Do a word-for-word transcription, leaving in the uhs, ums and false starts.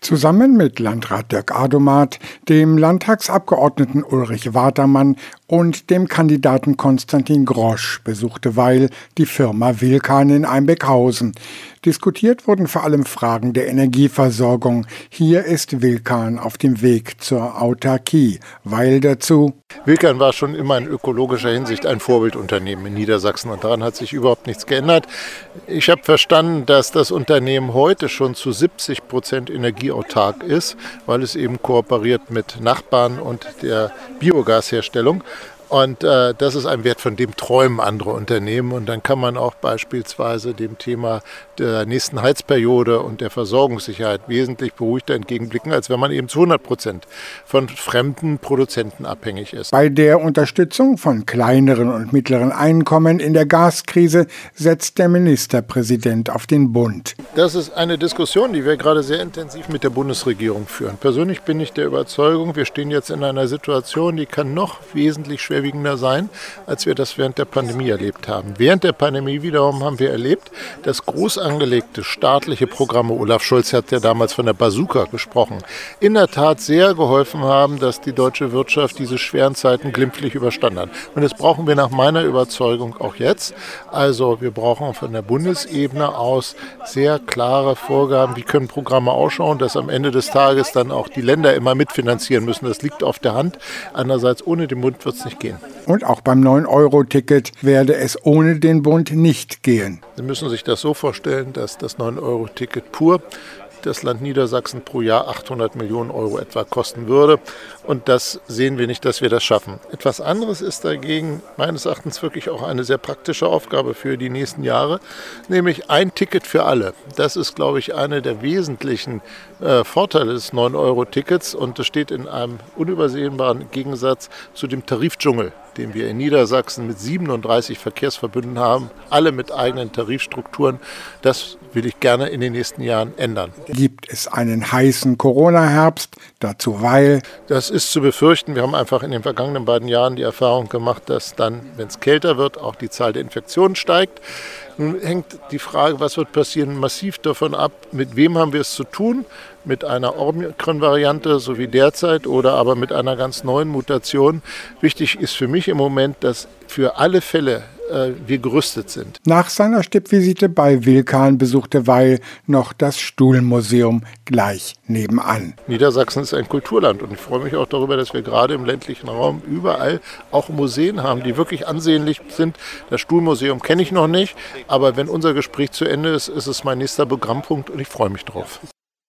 Zusammen mit Landrat Dirk Adomat, dem Landtagsabgeordneten Ulrich Watermann und dem Kandidaten Konstantin Grosch besuchte Weil die Firma Wilcan in Einbeckhausen. Diskutiert wurden vor allem Fragen der Energieversorgung. Hier ist Wilcan auf dem Weg zur Autarkie. Weil dazu: Wilcan war schon immer in ökologischer Hinsicht ein Vorbildunternehmen in Niedersachsen und daran hat sich überhaupt nichts geändert. Ich habe verstanden, dass das Unternehmen heute schon zu siebzig Prozent energieautark ist, weil es eben kooperiert mit Nachbarn und der Biogasherstellung. Und äh, das ist ein Wert, von dem träumen andere Unternehmen. Und dann kann man auch beispielsweise dem Thema der nächsten Heizperiode und der Versorgungssicherheit wesentlich beruhigter entgegenblicken, als wenn man eben zu hundert Prozent von fremden Produzenten abhängig ist. Bei der Unterstützung von kleineren und mittleren Einkommen in der Gaskrise setzt der Ministerpräsident auf den Bund. Das ist eine Diskussion, die wir gerade sehr intensiv mit der Bundesregierung führen. Persönlich bin ich der Überzeugung, wir stehen jetzt in einer Situation, die kann noch wesentlich schwerer sein, als wir das während der Pandemie erlebt haben. Während der Pandemie wiederum haben wir erlebt, dass groß angelegte staatliche Programme, Olaf Scholz hat ja damals von der Bazooka gesprochen, in der Tat sehr geholfen haben, dass die deutsche Wirtschaft diese schweren Zeiten glimpflich überstanden hat. Und das brauchen wir nach meiner Überzeugung auch jetzt. Also wir brauchen von der Bundesebene aus sehr klare Vorgaben, wie können Programme ausschauen, dass am Ende des Tages dann auch die Länder immer mitfinanzieren müssen. Das liegt auf der Hand. Andererseits, ohne den Bund wird es nicht gehen. Und auch beim neun Euro Ticket werde es ohne den Bund nicht gehen. Sie müssen sich das so vorstellen, dass das neun Euro Ticket pur das Land Niedersachsen pro Jahr achthundert Millionen Euro etwa kosten würde. Und das sehen wir nicht, dass wir das schaffen. Etwas anderes ist dagegen meines Erachtens wirklich auch eine sehr praktische Aufgabe für die nächsten Jahre, nämlich ein Ticket für alle. Das ist, glaube ich, einer der wesentlichen äh, Vorteile des neun Euro Tickets und das steht in einem unübersehbaren Gegensatz zu dem Tarifdschungel, den wir in Niedersachsen mit siebenunddreißig Verkehrsverbünden haben, alle mit eigenen Tarifstrukturen. Das will ich gerne in den nächsten Jahren ändern. Gibt es einen heißen Corona-Herbst? Dazu Weil: Das ist zu befürchten. Wir haben einfach in den vergangenen beiden Jahren die Erfahrung gemacht, dass dann, wenn es kälter wird, auch die Zahl der Infektionen steigt. Nun hängt die Frage, was wird passieren, massiv davon ab, mit wem haben wir es zu tun, mit einer Omikron-Variante, so wie derzeit, oder aber mit einer ganz neuen Mutation. Wichtig ist für mich im Moment, dass für alle Fälle äh, wir gerüstet sind. Nach seiner Stippvisite bei Wilcan besuchte Weil noch das Stuhlmuseum gleich nebenan. Niedersachsen ist ein Kulturland und ich freue mich auch darüber, dass wir gerade im ländlichen Raum überall auch Museen haben, die wirklich ansehnlich sind. Das Stuhlmuseum kenne ich noch nicht, aber wenn unser Gespräch zu Ende ist, ist es mein nächster Programmpunkt und ich freue mich drauf.